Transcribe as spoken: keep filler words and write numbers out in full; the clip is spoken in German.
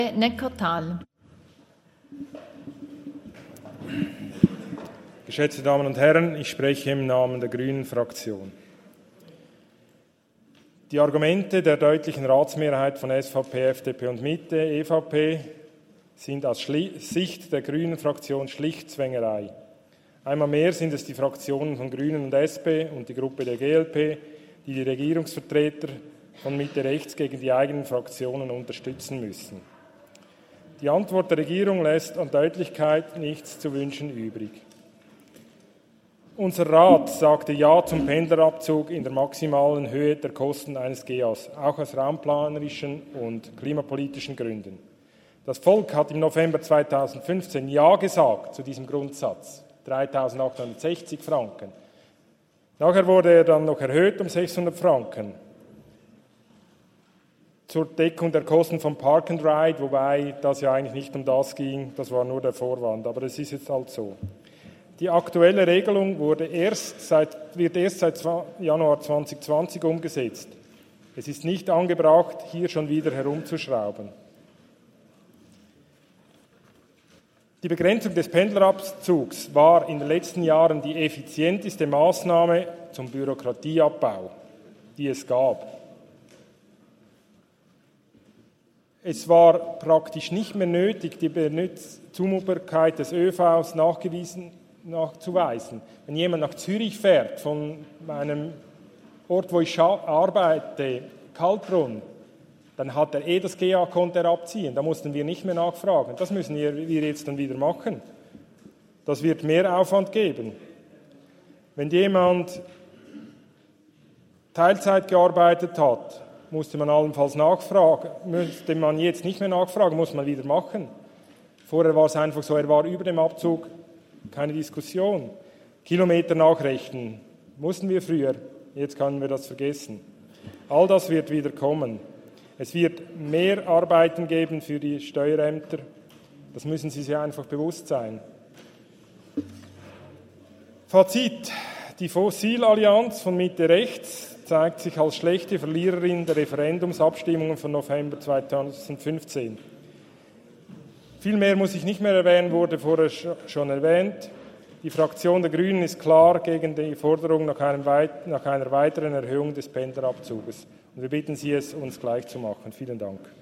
Neckartal. Geschätzte Damen und Herren, ich spreche im Namen der Grünen Fraktion. Die Argumente der deutlichen Ratsmehrheit von S V P, F D P und Mitte, E V P sind aus Schli- Sicht der Grünen Fraktion schlicht Zwängerei. Einmal mehr sind es die Fraktionen von Grünen und S P und die Gruppe der G L P, die die Regierungsvertreter von Mitte rechts gegen die eigenen Fraktionen unterstützen müssen. Die Antwort der Regierung lässt an Deutlichkeit nichts zu wünschen übrig. Unser Rat sagte Ja zum Pendlerabzug in der maximalen Höhe der Kosten eines G A S, auch aus raumplanerischen und klimapolitischen Gründen. Das Volk hat im November zweitausendfünfzehn Ja gesagt zu diesem Grundsatz, dreitausendachthundertsechzig Franken. Nachher wurde er dann noch erhöht um sechshundert Franken zur Deckung der Kosten vom Park and Ride, wobei das ja eigentlich nicht um das ging, das war nur der Vorwand, aber es ist jetzt halt so. Die aktuelle Regelung wurde erst seit, wird erst seit Januar zweitausendzwanzig umgesetzt. Es ist nicht angebracht, hier schon wieder herumzuschrauben. Die Begrenzung des Pendlerabzugs war in den letzten Jahren die effizienteste Maßnahme zum Bürokratieabbau, die es gab. Es war praktisch nicht mehr nötig, die Zumutbarkeit des ÖVs nachgewiesen nachzuweisen. Wenn jemand nach Zürich fährt, von meinem Ort, wo ich arbeite, Kaltbrunn, dann hat er eh das G A, konnte er abziehen. Da mussten wir nicht mehr nachfragen. Das müssen wir jetzt dann wieder machen. Das wird mehr Aufwand geben. Wenn jemand Teilzeit gearbeitet hat, musste man allenfalls nachfragen. Müsste man jetzt nicht mehr nachfragen, muss man wieder machen. Vorher war es einfach so, er war über dem Abzug, keine Diskussion. Kilometer nachrechnen mussten wir früher, jetzt können wir das vergessen. All das wird wieder kommen. Es wird mehr Arbeiten geben für die Steuerämter, das müssen Sie sich einfach bewusst sein. Fazit: Die Fossilallianz von Mitte rechts zeigt sich als schlechte Verliererin der Referendumsabstimmungen von November zweitausendfünfzehn. Viel mehr muss ich nicht mehr erwähnen, wurde vorher schon erwähnt. Die Fraktion der Grünen ist klar gegen die Forderung nach, einem weit, nach einer weiteren Erhöhung des Pendlerabzuges. Und wir bitten Sie, es uns gleich zu machen. Vielen Dank.